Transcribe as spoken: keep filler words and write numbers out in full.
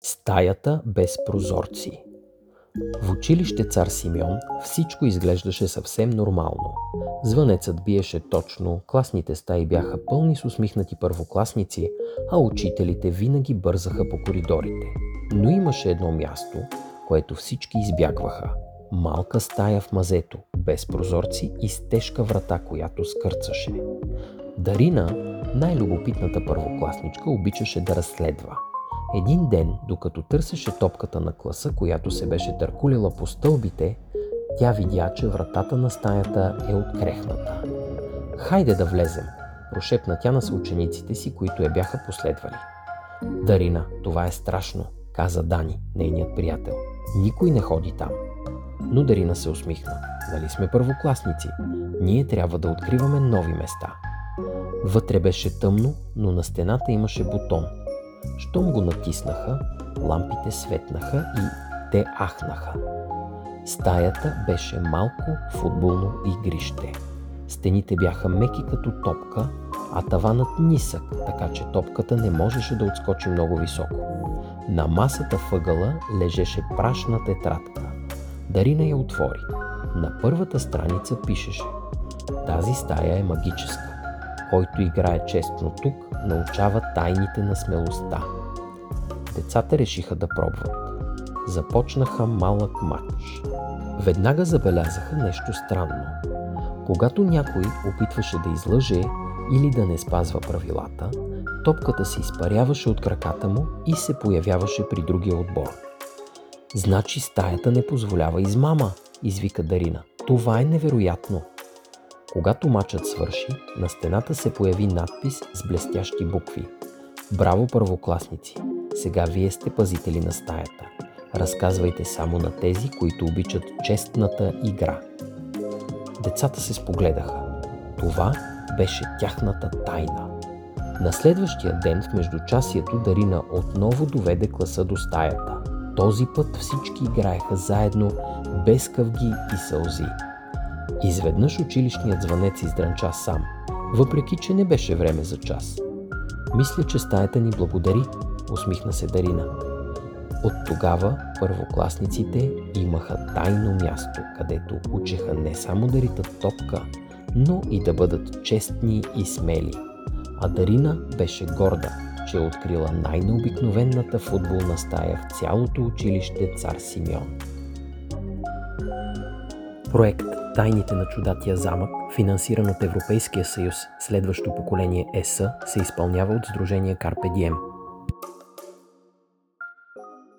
Стаята без прозорци. В училище Цар Симеон всичко изглеждаше съвсем нормално. Звънецът биеше точно, класните стаи бяха пълни с усмихнати първокласници, а учителите винаги бързаха по коридорите. Но имаше едно място, което всички избягваха. Малка стая в мазето, без прозорци и с тежка врата, която скърцаше. Дарина, най-любопитната първокласничка, обичаше да разследва. Един ден, докато търсеше топката на класа, която се беше търкулила по стълбите, тя видя, че вратата на стаята е открехната. "Хайде да влезем", прошепна тя на съучениците си, които я бяха последвали. "Дарина, това е страшно", каза Дани, нейният приятел. "Никой не ходи там." Но Дарина се усмихна. "Нали сме първокласници? Ние трябва да откриваме нови места." Вътре беше тъмно, но на стената имаше бутон. Щом го натиснаха, лампите светнаха и те ахнаха. Стаята беше малко футболно игрище. Стените бяха меки като топка, а таванът нисък, така че топката не можеше да отскочи много високо. На масата въгъла лежеше прашна тетрадка. Дарина я отвори. На първата страница пишеше: "Тази стая е магическа. Който играе честно тук, научава тайните на смелостта." Децата решиха да пробват. Започнаха малък мач. Веднага забелязаха нещо странно. Когато някой опитваше да излъже или да не спазва правилата, топката се изпаряваше от краката му и се появяваше при другия отбор. "Значи стаята не позволява измама", извика Дарина. "Това е невероятно." Когато мачът свърши, на стената се появи надпис с блестящи букви: "Браво, първокласници! Сега вие сте пазители на стаята. Разказвайте само на тези, които обичат честната игра." Децата се спогледаха. Това беше тяхната тайна. На следващия ден в междучасието Дарина отново доведе класа до стаята. Този път всички играеха заедно, без къвги и сълзи. Изведнъж училищният звънец издрънча сам, въпреки че не беше време за час. "Мисля, че стаята ни благодари", усмихна се Дарина. От тогава първокласниците имаха тайно място, където учеха не само да ритат топка, но и да бъдат честни и смели. А Дарина беше горда, че е открила най-необикновената футболна стая в цялото училище Цар Симеон. Проект "Тайните на чудатия замък", финансиран от Европейския съюз "Следващо поколение ЕС", се изпълнява от Сдружение Карпе Дием.